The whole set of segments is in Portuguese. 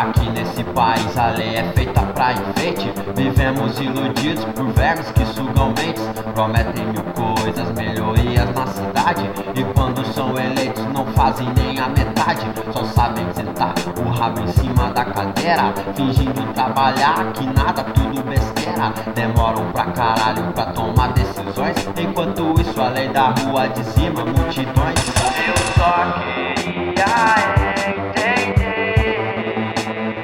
Aqui nesse país a lei é feita pra enfeite. Vivemos iludidos por vermes que sugam mentes. Prometem mil coisas, melhorias na cidade, e quando são eleitos não fazem nem a metade. Só sabem sentar o rabo em cima da cadeira, fingindo trabalhar, que nada, tudo besteira. Demoram pra caralho pra tomar decisões, enquanto isso a lei da rua dizima multidões. Eu só queria entender,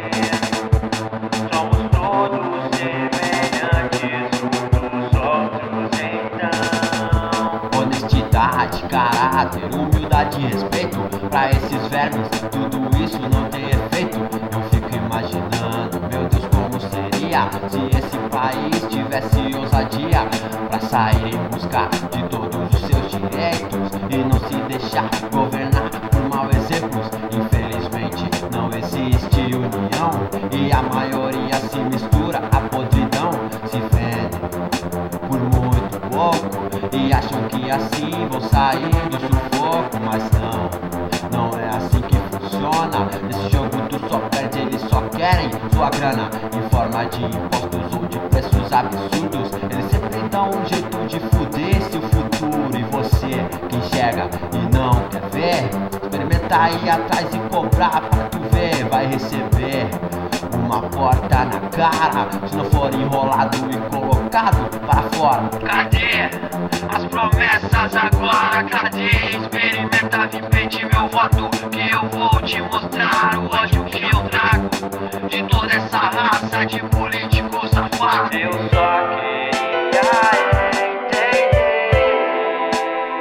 somos todos semelhantes uns dos outros então. Honestidade, caráter, humildade e respeito, pra esses vermes tudo isso não tem efeito. Eu fico imaginando, meu Deus, como seria se esse país tivesse ousadia pra sair em busca de todos os seus direitos e não se deixar governar por maus exemplos. Infelizmente não existe união e a maioria se mistura à podridão. Se vendem por muito pouco e acham que assim vão sair do sufoco, mas não é assim que funciona. Nesse jogo tu só perde, eles só querem sua grana em forma de impostos ou de preços absurdos. Eles sempre dão um jeito de fuder seu futuro, e você que enxerga e não quer ver, experimenta ir atrás e cobrar pra tu ver. Vai receber uma porta na cara se não for enrolado e colocado para fora. Cadê as promessas agora? Cadê? Experimenta, vem pedir meu voto, que eu vou te mostrar o ódio que eu trago de toda essa raça de político safado. Eu só queria entender,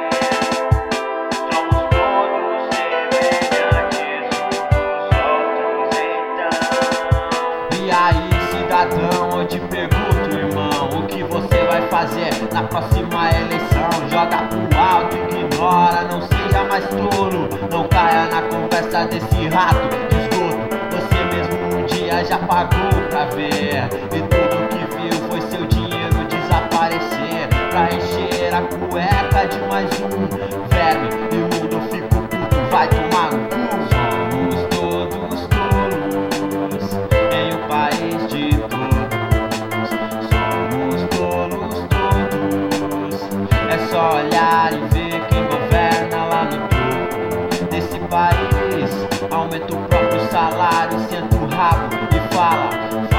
somos todos semelhantes uns dos outros então. E aí, cidadão, eu te pergunto, irmão, o que você vai fazer na próxima eleição? Joga pro alto, ignora, não seja mais tolo, não caia na conversa desse rato de esgoto. Você mesmo um dia já pagou pra ver, e tudo que viu foi seu dinheiro desaparecer pra encher a cueca de mais um verme. Imundo, eu fico puto, vai tomar no cu. Somos todos tolos em um país de todos. Somos tolos todos. É só olhar e ver quem governa lá no topo desse país. Aumenta o próprio salário, senta o rabo e fala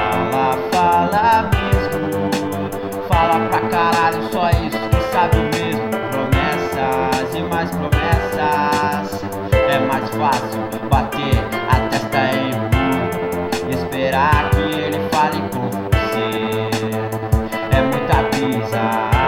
mesmo. Fala pra caralho, só isso que sabe mesmo. Promessas e mais promessas. É mais fácil bater a testa em muro e esperar que ele fale com você. É muita brisa.